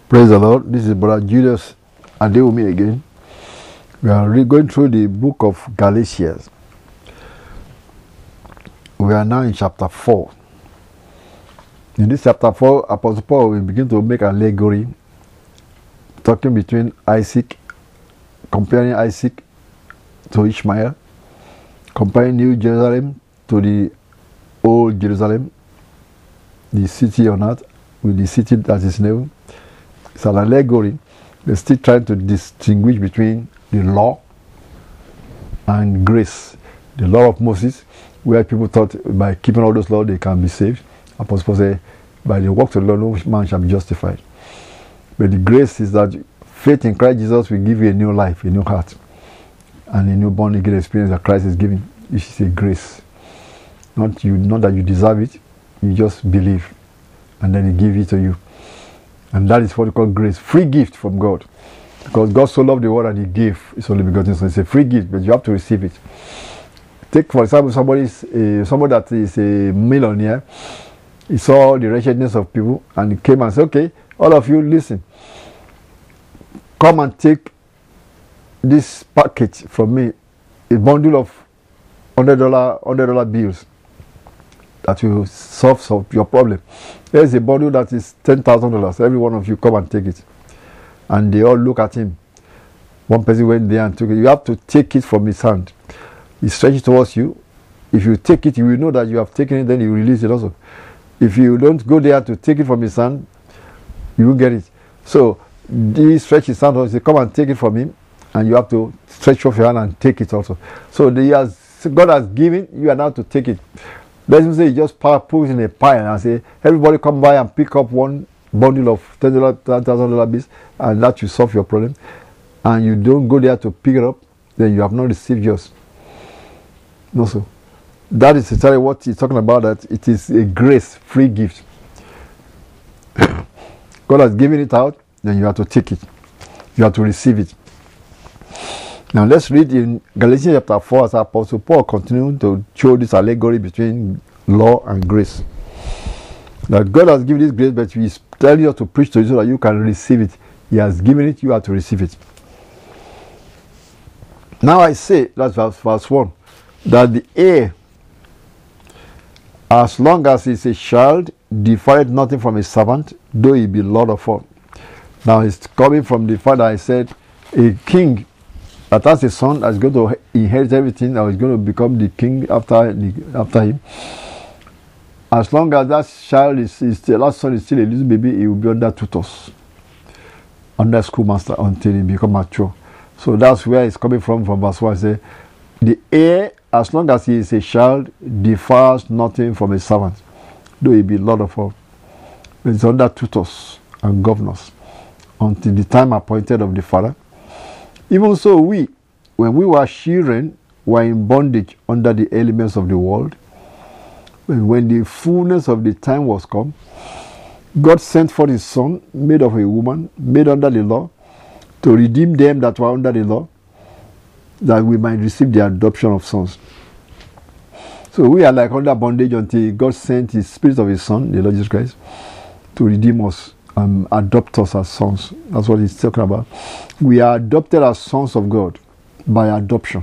Praise the Lord. This is Brother Julius Adewumi again. We are going through the book of Galatians. We are now in chapter 4. In this chapter 4, Apostle Paul will begin to make allegory, talking between Isaac, comparing Isaac to Ishmael, comparing New Jerusalem to the Old Jerusalem, the city on earth with the city that is new. It's an allegory. They're still trying to distinguish between the law and grace. The law of Moses, where people thought by keeping all those laws they can be saved. Apostle Paul said, by the works of the law no man shall be justified. But the grace is that faith in Christ Jesus will give you a new life, a new heart, and a new born again experience that Christ is giving. This is a grace. Not that you deserve it, you just believe, and then He gives it to you. And that is what we call grace, free gift from God. Because God so loved the world and He gave His only begotten Son. It's a free gift, but you have to receive it. Take, for example, somebody that is a millionaire. He saw the wretchedness of people and he came and said, okay, all of you listen. Come and take this package from me, a bundle of $100 bills that will solve your problem. There's a bundle that is $10,000. Every one of you come and take it. And they all look at him. One person went there and took it. You have to take it from his hand. He stretches towards you. If you take it, you will know that you have taken it, then you release it also. If you don't go there to take it from his hand, you won't get it. So he stretches his hand, he says, come and take it from him, and you have to stretch off your hand and take it also. So God has given, you are now to take it. Let's say you just put it in a pile and say, everybody come by and pick up one bundle of $10,000 bills, and that will solve your problem. And you don't go there to pick it up, then you have not received yours. No, so that is exactly what he's talking about, that it is a grace, free gift. God has given it out, then you have to take it. You have to receive it. Now let's read in Galatians chapter 4 as Apostle Paul continuing to show this allegory between law and grace. That God has given this grace, but He is telling you to preach to you so that you can receive it. He has given it, you have to receive it. Now I say, that's verse 1, that the heir, as long as he is a child, defileth nothing from his servant, though he be Lord of all. Now it's coming from the fact that I said a king that has a son that's going to inherit everything, or is going to become the king after him. As long as that child that son is still a little baby, he will be under tutors, under schoolmaster until he become mature. So that's where it's coming from verse 1. I say, the heir, as long as he is a child, defiles nothing from a servant, though he be Lord of all. But it's under tutors and governors until the time appointed of the Father. Even so, we, when we were children, were in bondage under the elements of the world. When the fullness of the time was come, God sent forth His Son, made of a woman, made under the law, to redeem them that were under the law, that we might receive the adoption of sons. So we are like under bondage until God sent His Spirit of His Son, the Lord Jesus Christ, to redeem us and adopt us as sons. That's what He's talking about. We are adopted as sons of God by adoption.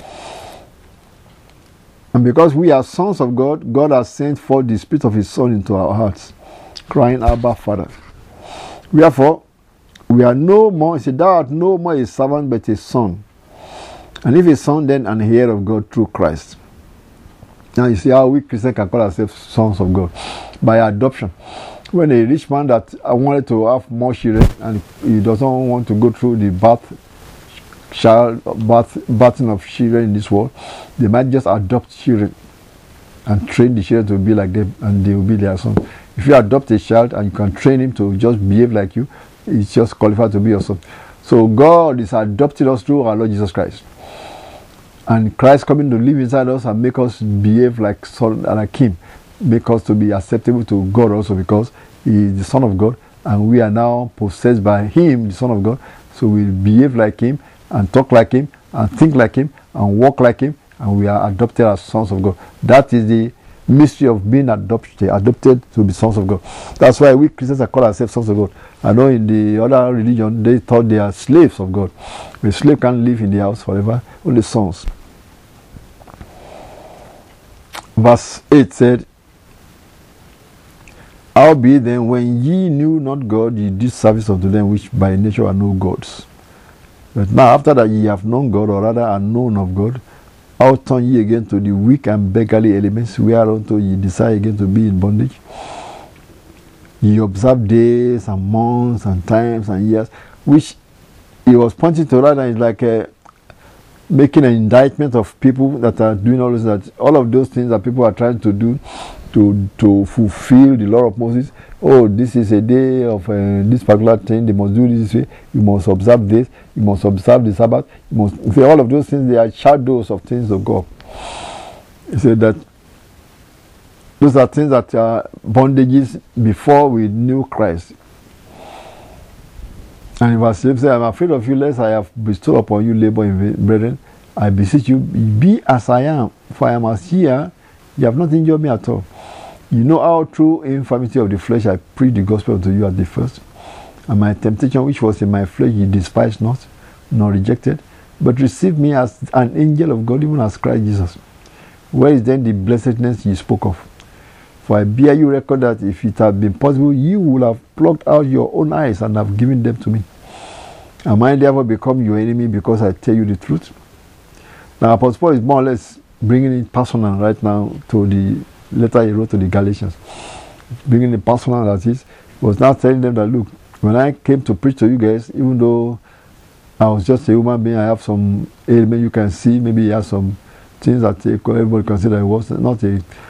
And because we are sons of God, God has sent forth the Spirit of His Son into our hearts, crying, Abba, Father. Therefore, we are no more, He said, thou art no more a servant, but a son. And if a son, then an heir of God through Christ. Now you see how we Christians can call ourselves sons of God. By adoption. When a rich man that wanted to have more children and he doesn't want to go through the birthing of children in this world, they might just adopt children and train the children to be like them, and they will be their son. If you adopt a child and you can train him to just behave like you, he's just qualified to be your son. So God is adopting us through our Lord Jesus Christ. And Christ coming to live inside us and make us behave like son and like Him, make us to be acceptable to God also, because He is the Son of God and we are now possessed by Him, the Son of God. So we behave like Him and talk like Him and think like Him and walk like Him, and we are adopted as sons of God. That is mystery of being adopted to be sons of God. That's why we Christians are called ourselves sons of God. I know in the other religion they thought they are slaves of God. A slave can't live in the house forever, only sons. Verse 8 said, howbeit then, when ye knew not God, ye did service unto them which by nature are no gods. But now after that ye have known God, or rather are known of God, how turn ye again to the weak and beggarly elements, whereunto ye desire again to be in bondage? Ye observe days and months and times and years, which he was pointing to right now is like making an indictment of people that are doing all of those things that people are trying to do to fulfill the law of Moses. Oh, this is a day of this particular thing, they must do this way, you must observe this, you must observe the Sabbath, you must say all of those things. They are shadows of things of God. He said that those are things that are bondages before we knew Christ. And in verse 11 says, I am afraid of you, lest I have bestowed upon you labor in vain. Brethren, I beseech you, be as I am, for I am as ye are. You have not injured me at all. You know how through infirmity of the flesh I preached the gospel unto you at the first. And my temptation which was in my flesh ye despised not, nor rejected, but received me as an angel of God, even as Christ Jesus. Where is then the blessedness ye spoke of? For I bear you record that if it had been possible, you would have plucked out your own eyes and have given them to me. Am I therefore become your enemy because I tell you the truth? Now Apostle Paul is more or less bringing it personal right now to the letter he wrote to the Galatians. Bringing it personal, that is, he was now telling them that, look, when I came to preach to you guys, even though I was just a human being, I have some ailment you can see, maybe he has some things that everybody consider I was not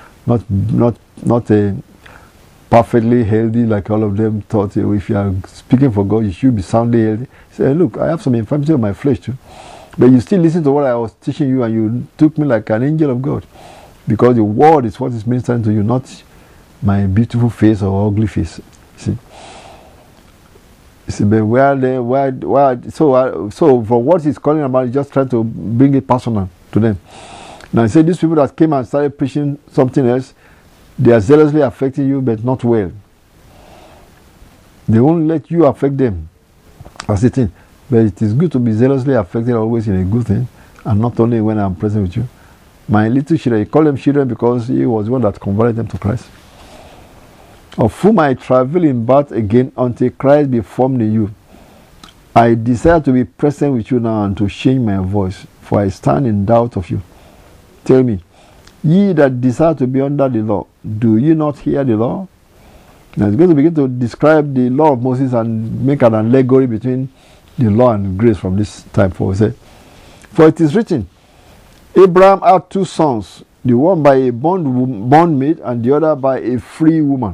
a perfectly healthy like all of them thought. If you are speaking for God, you should be soundly healthy. He said, look, I have some infirmity of my flesh too. But you still listen to what I was teaching you, and you took me like an angel of God. Because the word is what is ministering to you, not my beautiful face or ugly face. See? But so from what he's calling about, he's just trying to bring it personal to them. Now he said these people that came and started preaching something else, they are zealously affecting you, but not well. They won't let you affect them. That's the thing. But it is good to be zealously affected always in a good thing, and not only when I'm present with you. My little children, he called them children because he was the one that converted them to Christ. Of whom I travel in birth again until Christ be formed in you. I desire to be present with you now and to change my voice, for I stand in doubt of you. Tell me, ye that desire to be under the law, do ye not hear the law? Now it's going to begin to describe the law of Moses and make an allegory between the law and grace from this time forward. For it is written, Abraham had two sons, the one by a bondmaid and the other by a free woman.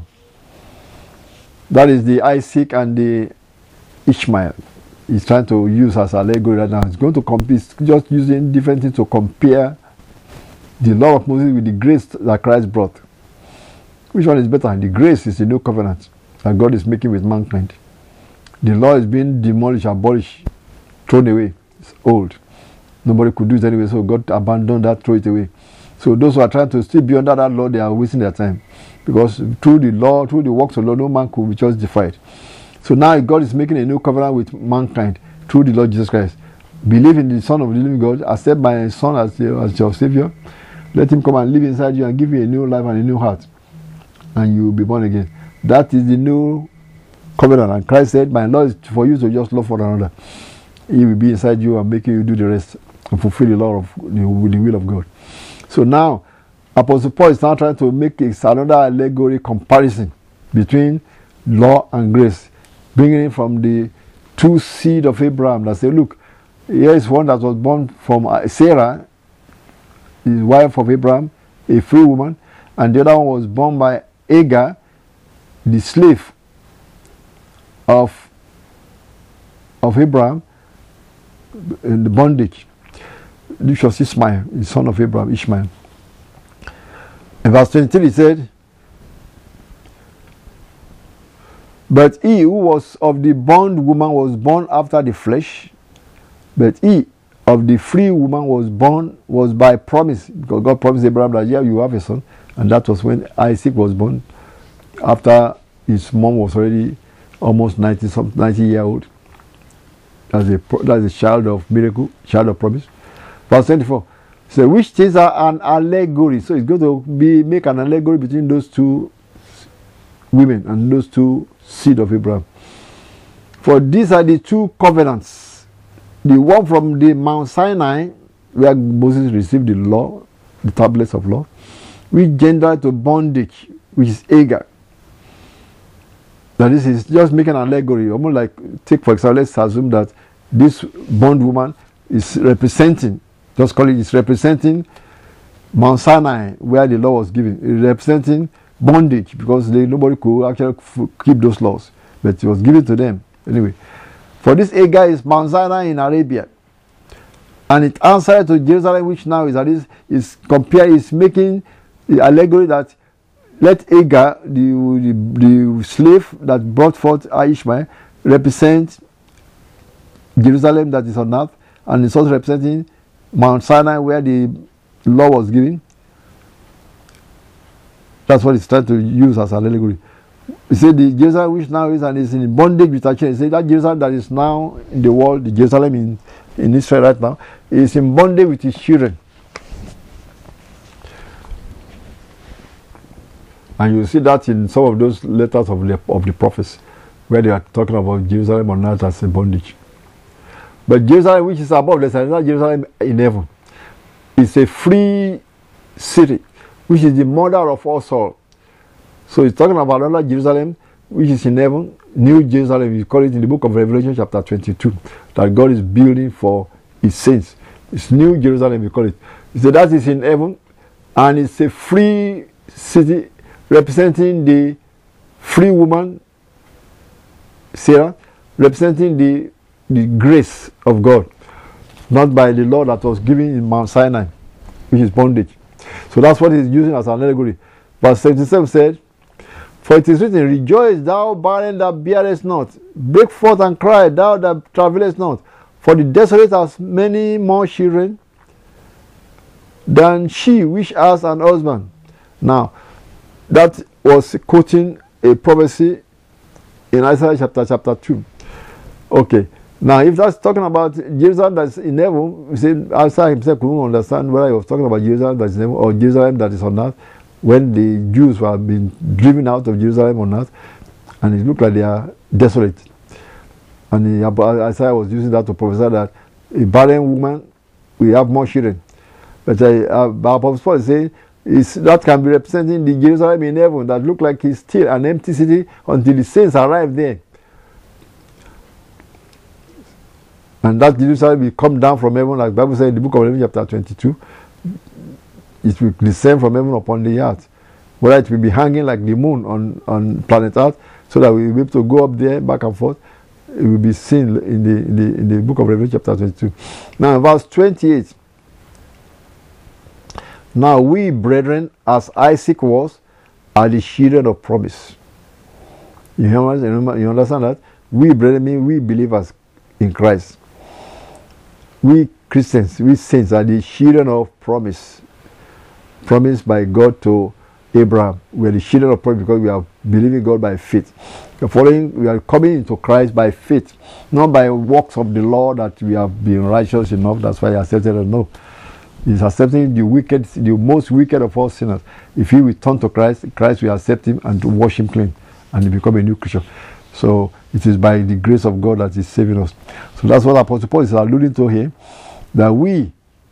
That is the Isaac and the Ishmael. He's trying to use as allegory right now. He's going to compare, just using different things to compare the law of Moses with the grace that Christ brought. Which one is better? The grace is the new covenant that God is making with mankind. The law is being demolished, abolished, thrown away. It's old. Nobody could do it anyway, so God abandoned that, throw it away. So those who are trying to still be under that law, they are wasting their time. Because through the law, through the works of law, no man could be justified. So now God is making a new covenant with mankind through the Lord Jesus Christ. Believe in the Son of the living God, accept my Son as your Savior. Let him come and live inside you and give you a new life and a new heart. And you will be born again. That is the new covenant. And Christ said, my law is for you to just love one another. He will be inside you and make you do the rest and fulfill the law of the will of God. So now, Apostle Paul is now trying to make another allegory comparison between law and grace, bringing it from the two seed of Abraham that say, look, here is one that was born from Sarah, his wife of Abraham, a free woman, and the other one was born by Hagar, the slave of Abraham, in the bondage. This was Ishmael, the son of Abraham, Ishmael. In verse 23 he said, but he who was of the bondwoman was born after the flesh, but he of the free woman was born by promise, because God promised Abraham that, yeah, you have a son, and that was when Isaac was born, after his mom was already almost 90-year old. That's a child of miracle, child of promise. Verse 24. So which things are an allegory? So it's going to make an allegory between those two women and those two seed of Abraham. For these are the two covenants. The one from the Mount Sinai, where Moses received the law, the tablets of law, which gendered to bondage, which is Hagar. Now this is just making an allegory, almost like, take for example, let's assume that this bondwoman is representing, just call it, it's representing Mount Sinai, where the law was given. It's representing bondage, because nobody could actually keep those laws, but it was given to them. Anyway, for this Hagar is Mount Sinai in Arabia, and it answered to Jerusalem, which now is making the allegory that let Hagar, the slave that brought forth Ishmael, represent Jerusalem that is on earth, and it's also representing Mount Sinai where the law was given. That's what it's trying to use as an allegory. He said the Jerusalem which now is and is in bondage with her children. He said that Jerusalem that is now in the world, the Jerusalem in Israel right now, is in bondage with his children. And you see that in some of those letters of the prophets, where they are talking about Jerusalem on earth as a bondage. But Jerusalem, which is above, there's another Jerusalem in heaven. It's a free city, which is the mother of us all. So he's talking about another Jerusalem, which is in heaven, New Jerusalem. We call it in the book of Revelation chapter 22, that God is building for his saints. It's New Jerusalem, we call it. He said that is in heaven, and it's a free city representing the free woman, Sarah, representing the grace of God, not by the law that was given in Mount Sinai, which is bondage. So that's what he's using as an allegory. Verse 77 said, for it is written, rejoice thou barren that bearest not, break forth and cry thou that travellest not, for the desolate has many more children than she which has an husband. Now, that was quoting a prophecy in Isaiah chapter 2. Okay. Now, if that's talking about Jerusalem that's in heaven, we say Isaiah himself couldn't understand whether he was talking about Jerusalem that's in heaven or Jerusalem that is on earth, when the Jews were being driven out of Jerusalem on earth, and it looked like they are desolate. And Isaiah was using that to prophesy that a barren woman will have more children. But Apostle Paul is saying that can be representing the Jerusalem in heaven that look like it's still an empty city until the saints arrive there. And that Jerusalem will come down from heaven, like the Bible says in the book of Revelation chapter 22. It will descend from heaven upon the earth. Whether it will be hanging like the moon on planet Earth, so that we will be able to go up there back and forth. It will be seen in the book of Revelation chapter 22. Now, verse 28. Now we, brethren, as Isaac was, are the children of promise. You understand that? We, brethren, mean we believers in Christ. We Christians, we saints are the children of promise. Promised by God to Abraham. We are the children of promise because we are believing God by faith. We are coming into Christ by faith, not by works of the law that we have been righteous enough. That's why he accepted us. No. He's accepting the most wicked of all sinners. If he will turn to Christ, Christ will accept him and to wash him clean, and he become a new creature. So it is by the grace of God that is saving us. So that's what Apostle Paul is alluding to here, that we,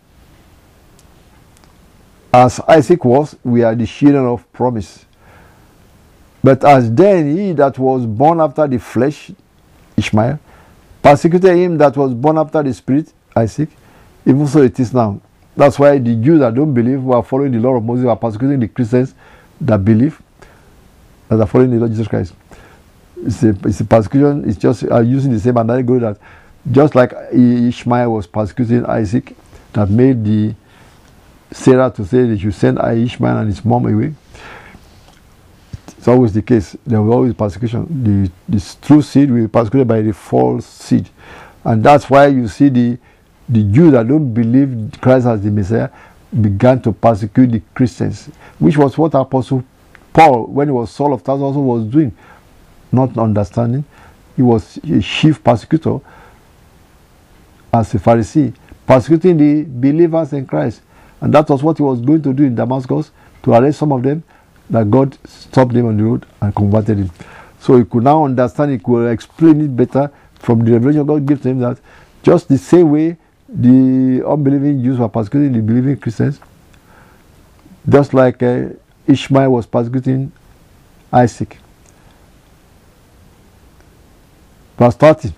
as Isaac was, we are the children of promise. But as then he that was born after the flesh, Ishmael, persecuted him that was born after the spirit, Isaac, even so it is now. That's why the Jews that don't believe, who are following the law of Moses, are persecuting the Christians that believe, that are following the Lord Jesus Christ. It's a persecution. It's just using the same analogy that just like Ishmael was persecuting Isaac, that made the Sarah to say that you send Ishmael and his mom away. It's always the case. There will always persecution. The true seed will be persecuted by the false seed, and that's why you see the Jews that don't believe Christ as the Messiah began to persecute the Christians, which was what Apostle Paul, when he was Saul of Tarsus, also was doing, not understanding. He was a chief persecutor as a Pharisee, persecuting the believers in Christ. And that was what he was going to do in Damascus, to arrest some of them, that God stopped them on the road and converted him. So he could now understand, he could explain it better from the revelation God gave to him, that just the same way the unbelieving Jews were persecuting the believing Christians, just like Ishmael was persecuting Isaac. Verse 30.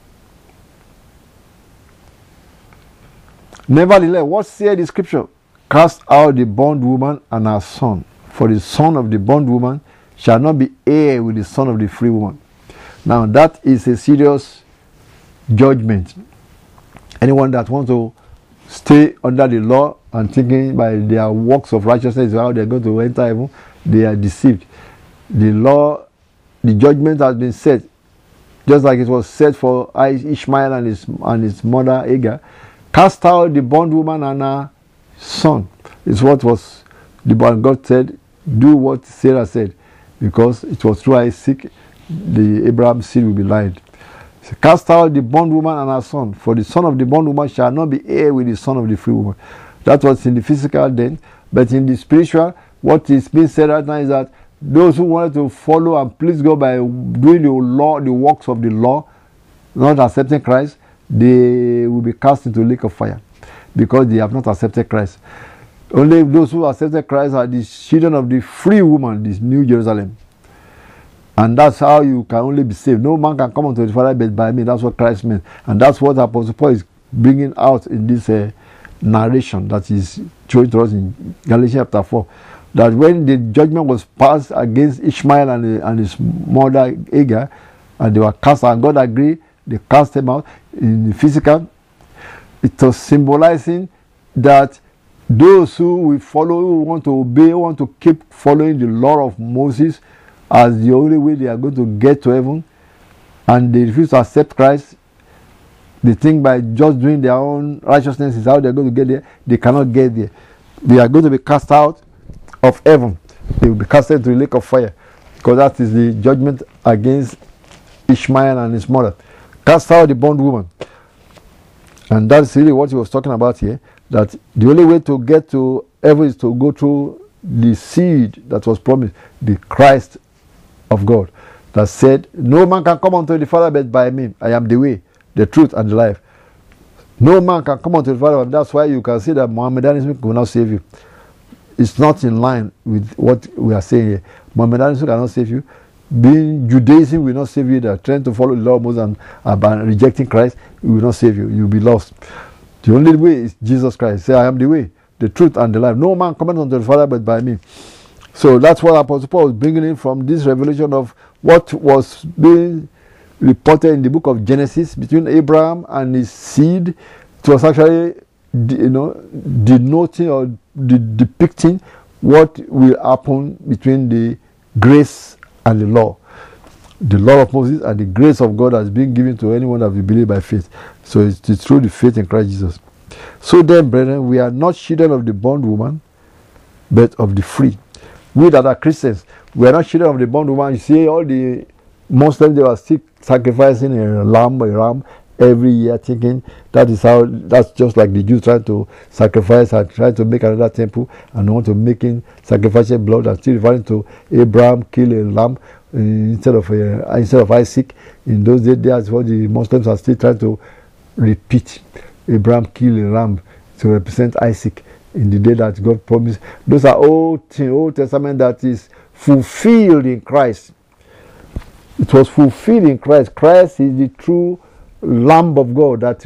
Nevertheless, what saith the scripture? Cast out the bondwoman and her son, for the son of the bondwoman shall not be heir with the son of the free woman. Now that is a serious judgment. Anyone that wants to stay under the law and thinking by their works of righteousness how they are going to enter heaven, they are deceived. The law, the judgment has been set, just like it was set for Ishmael and his mother Hagar. Cast out the bondwoman and her son. Is what was the bond. God said, do what Sarah said, because it was through Isaac the Abraham's seed will be lied. So, cast out the bondwoman and her son, for the son of the bondwoman shall not be heir with the son of the free woman. That was in the physical then, but in the spiritual, what is being said right now is that those who wanted to follow and please God by doing the law, the works of the law, not accepting Christ, they will be cast into the lake of fire, because they have not accepted Christ. Only those who accepted Christ are the children of the free woman, this New Jerusalem. And that's how you can only be saved. No man can come unto the Father but by me. That's what Christ meant. And that's what Apostle Paul is bringing out in this narration that is showing to us in Galatians chapter 4. That when the judgment was passed against Ishmael and his mother Hagar, and they were cast out, and God agreed, they cast them out in the physical. It was symbolizing that those who will follow, who want to obey, who want to keep following the law of Moses as the only way they are going to get to heaven, and they refuse to accept Christ, they think by just doing their own righteousness is how they are going to get there. They cannot get there. They are going to be cast out of heaven. They will be cast into the lake of fire, because that is the judgment against Ishmael and his mother. Cast out the bondwoman. And that's really what he was talking about here, that the only way to get to heaven is to go through the seed that was promised, the Christ of God, that said, no man can come unto the Father but by me. I am the way, the truth, and the life. No man can come unto the Father, and that's why you can see that Mohammedanism will not save you. It's not in line with what we are saying here. Mohammedanism cannot save you. Being Judaism will not save you. That trying to follow the law of Moses and rejecting Christ, it will not save you. You will be lost. The only way is Jesus Christ. Say, I am the way, the truth, and the life. No man cometh unto the Father but by me. So that's what Apostle Paul was bringing in from this revelation of what was being reported in the book of Genesis between Abraham and his seed. It was actually, denoting or depicting what will happen between the grace and the law of Moses and the grace of God has been given to anyone that will believe by faith. So it's through the faith in Christ Jesus. So then, brethren, we are not children of the bondwoman, but of the free. We that are Christians, we are not children of the bondwoman. You see, all the Muslims, they were still sacrificing a ram every year, thinking that's just like the Jews trying to sacrifice and trying to make another temple and want to making sacrificing blood and still referring to Abraham kill a lamb instead of Isaac. In those days, that's what the Muslims are still trying to repeat. Abraham kill a lamb to represent Isaac in the day that God promised. Those are Old Testament that is fulfilled in Christ. It was fulfilled in Christ. Christ is the true Lamb of God that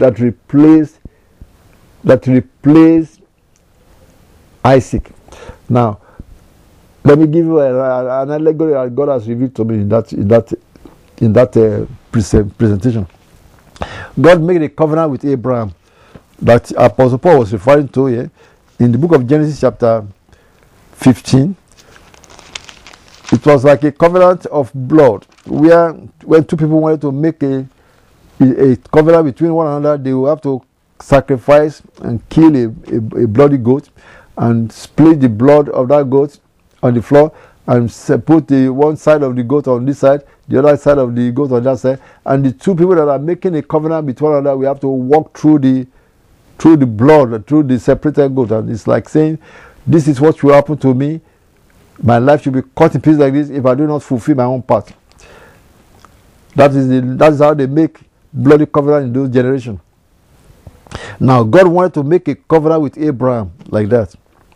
replaced Isaac. Now, let me give you an allegory that God has revealed to me in that presentation. God made a covenant with Abraham that Apostle Paul was referring to here in the book of Genesis chapter 15. It was like a covenant of blood, where when two people wanted to make a covenant between one another, they will have to sacrifice and kill a bloody goat and split the blood of that goat on the floor and put the one side of the goat on this side, the other side of the goat on that side, and the two people that are making a covenant with one another, we have to walk through the blood, through the separated goat. And it's like saying, this is what will happen to me. My life should be cut in pieces like this if I do not fulfill my own part. That is how they make bloody covenant in those generations. Now, God wanted to make a covenant with Abraham like that.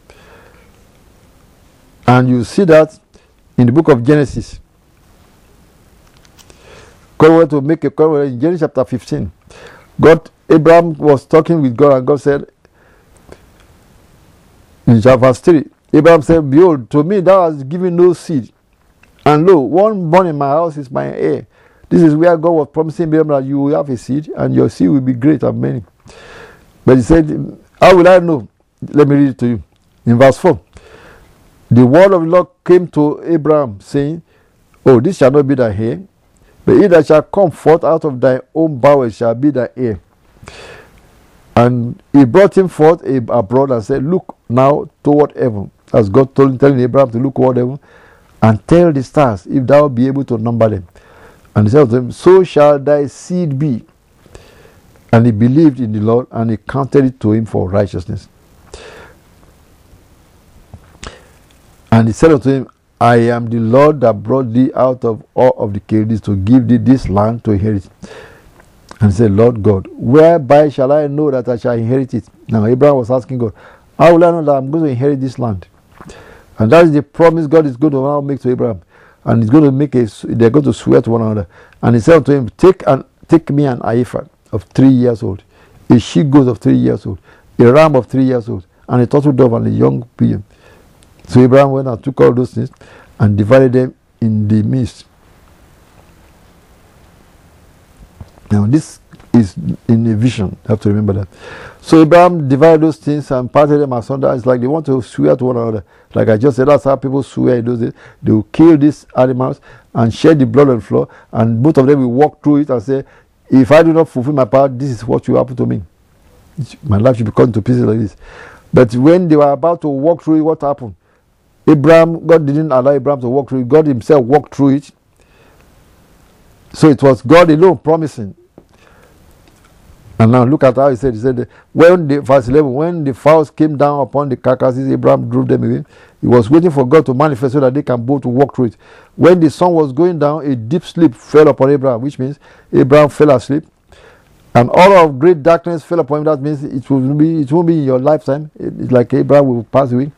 And you see that in the book of Genesis. God wanted to make a covenant in Genesis chapter 15. Abraham was talking with God, and God said, in verse 3, Abraham said, behold, to me thou hast given no seed, and lo, one born in my house is my heir. This is where God was promising Abraham that you will have a seed, and your seed will be great and many. But he said, how will I know? Let me read it to you. In verse 4, the word of the Lord came to Abraham, saying, oh, this shall not be thy heir, but he that shall come forth out of thy own bowels shall be thy heir. And he brought him forth abroad and said, look now toward heaven, as God telling Abraham to look toward heaven, and tell the stars, if thou be able to number them. And he said to him, so shall thy seed be. And he believed in the Lord, and he counted it to him for righteousness. And he said unto him, I am the Lord that brought thee out of all of the Chaldees to give thee this land to inherit. And he said, Lord God, whereby shall I know that I shall inherit it? Now Abraham was asking God, how will I know that I'm going to inherit this land? And that is the promise God is going to now make to Abraham. And he's going to make they're going to swear to one another. And he said to him, take me an ephah of 3 years old, a she goat of 3 years old, a ram of 3 years old, and a turtle dove and a young pigeon. So Abraham went and took all those things and divided them in the midst. Now this is in a vision. You have to remember that. So Abraham divided those things and parted them asunder. It's like they want to swear to one another. Like I just said, that's how people swear in those days. They will kill these animals and shed the blood on the floor, and both of them will walk through it and say, if I do not fulfill my part, this is what will happen to me. My life should be cut into pieces like this. But when they were about to walk through it, what happened? God didn't allow Abraham to walk through it. God himself walked through it. So it was God alone promising. And now look at how he said, verse 11, when the fowls came down upon the carcasses, Abraham drove them away. He was waiting for God to manifest so that they can both walk through it. When the sun was going down, a deep sleep fell upon Abraham, which means Abraham fell asleep. And all of great darkness fell upon him. That means it won't be in your lifetime. It's like Abraham will pass away.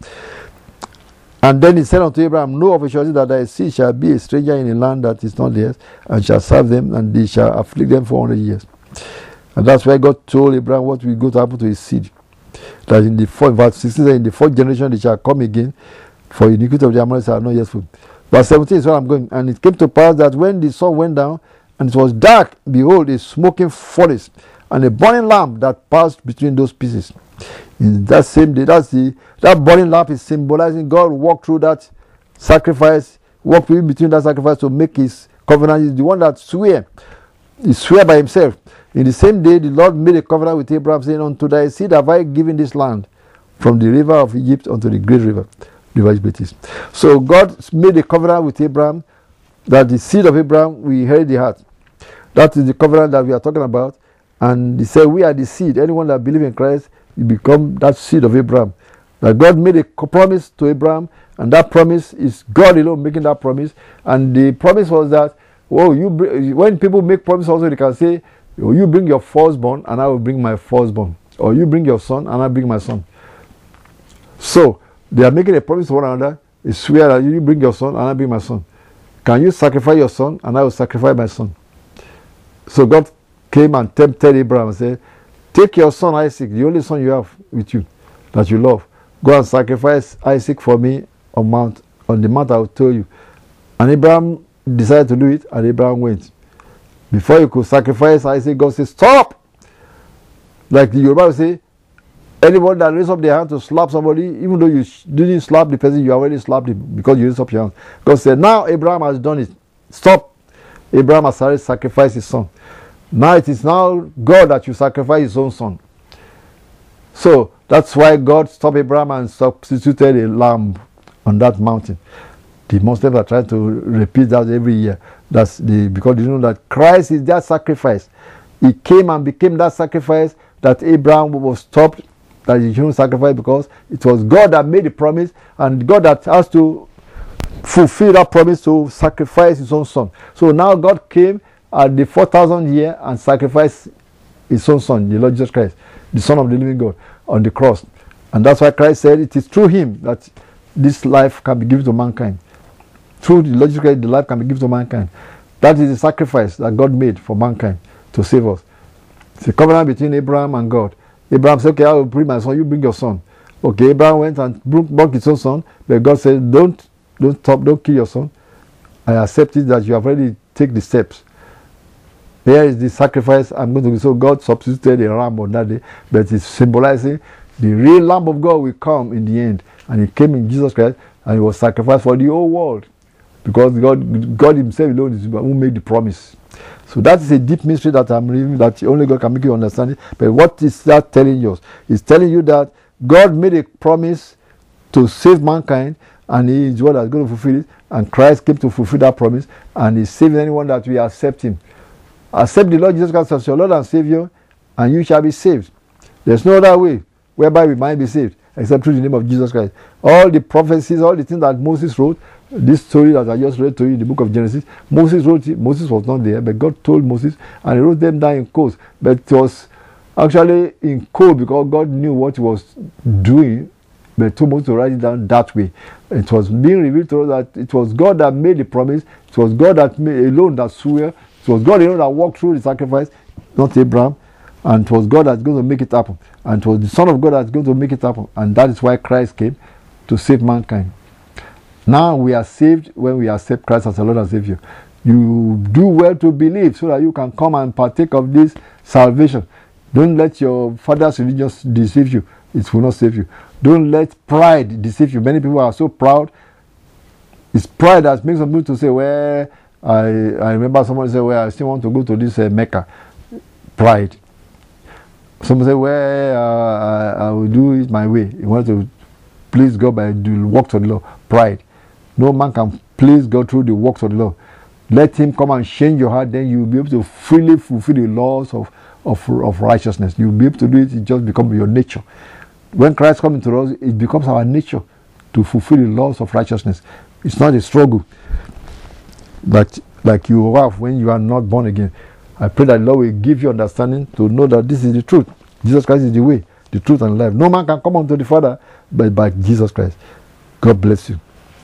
And then he said unto Abraham, know of a surety that thy seed shall be a stranger in a land that is not theirs, and shall serve them, and they shall afflict them 400 years. And that's why God told Abraham what will go to happen to his seed. That in the verse 16, in the fourth generation they shall come again, for iniquity of the Amorites are not yet full. Verse 17 is where I'm going. And it came to pass that when the sun went down, and it was dark, behold, a smoking furnace, and a burning lamp that passed between those pieces. In that same day, that burning lamp is symbolizing God walked through that sacrifice, walked in between that sacrifice to make his covenant. He's the one that he swore by himself. In the same day, the Lord made a covenant with Abraham, saying, unto thy seed have I given this land, from the river of Egypt unto the great river Euphrates. So God made a covenant with Abraham that the seed of Abraham will inherit the earth. That is the covenant that we are talking about. And he said, we are the seed. Anyone that believes in Christ, you become that seed of Abraham. That God made a promise to Abraham, and that promise is God alone making that promise. And the promise was that, when people make promise also, they can say, you bring your firstborn, and I will bring my firstborn. Or you bring your son, and I bring my son. So, they are making a promise to one another. They swear that you bring your son, and I bring my son. Can you sacrifice your son, and I will sacrifice my son? So God came and tempted Abraham and said, take your son Isaac, the only son you have with you, that you love. Go and sacrifice Isaac for me on the mount I will tell you. And Abraham decided to do it, and Abraham went. Before you could sacrifice Isaac, God said, stop! Like the Yoruba will say, anyone that raises up their hand to slap somebody, even though you didn't slap the person, you already slapped him because you raised up your hand. God said, now Abraham has done it. Stop! Abraham has already sacrificed his son. Now it is now God that you sacrifice his own son. So that's why God stopped Abraham and substituted a lamb on that mountain. The Muslims are trying to repeat that every year. Because they know that Christ is that sacrifice. He came and became that sacrifice that Abraham was stopped, that he shouldn't sacrifice, because it was God that made the promise, and God that has to fulfill that promise to sacrifice his own son. So now God came at the 4,000th year and sacrificed his own son, the Lord Jesus Christ, the Son of the living God, on the cross. And that's why Christ said it is through him that this life can be given to mankind. Through the Lord Jesus Christ, the life can be given to mankind. That is the sacrifice that God made for mankind to save us. It's a covenant between Abraham and God. Abraham said, okay, I will bring my son, you bring your son. Okay, Abraham went and brought his own son, but God said, don't kill your son. I accept it that you have already taken the steps. Here is the sacrifice I'm going to do. So God substituted a ram on that day, but it's symbolizing the real Lamb of God will come in the end. And he came in Jesus Christ, and he was sacrificed for the whole world. Because God himself alone is who made the promise. So that is a deep mystery that I'm reading, that only God can make you understand it. But what is that telling you? It's telling you that God made a promise to save mankind, and he is what is going to fulfill it. And Christ came to fulfill that promise, and he saved anyone that we accept him. Accept the Lord Jesus Christ as your Lord and Savior, and you shall be saved. There's no other way whereby we might be saved except through the name of Jesus Christ. All the prophecies, all the things that Moses wrote, this story that I just read to you in the book of Genesis, Moses wrote it. Moses was not there, but God told Moses, and he wrote them down in quotes. But it was actually in code because God knew what he was doing, but told Moses to write it down that way. It was being revealed to us that it was God that made the promise. It was God that made alone that swore. It was God alone that walked through the sacrifice, not Abraham. And it was God that's going to make it happen. And it was the Son of God that's going to make it happen. And that is why Christ came, to save mankind. Now we are saved when we accept Christ as our Lord and Savior. You do well to believe so that you can come and partake of this salvation. Don't let your father's religion deceive you. It will not save you. Don't let pride deceive you. Many people are so proud. It's pride that makes some people to say, well, I remember someone said, well, I still want to go to this Mecca. Pride. Someone say, well, I will do it my way. You want to please God by the works of the law. Pride. No man can please God through the works of the law. Let him come and change your heart, then you will be able to freely fulfill the laws of righteousness. You will be able to do it. It just becomes your nature. When Christ comes into us, it becomes our nature to fulfill the laws of righteousness. It's not a struggle like you have when you are not born again. I pray that the Lord will give you understanding to know that this is the truth. Jesus Christ is the way, the truth, and life. No man can come unto the Father but by Jesus Christ. God bless you.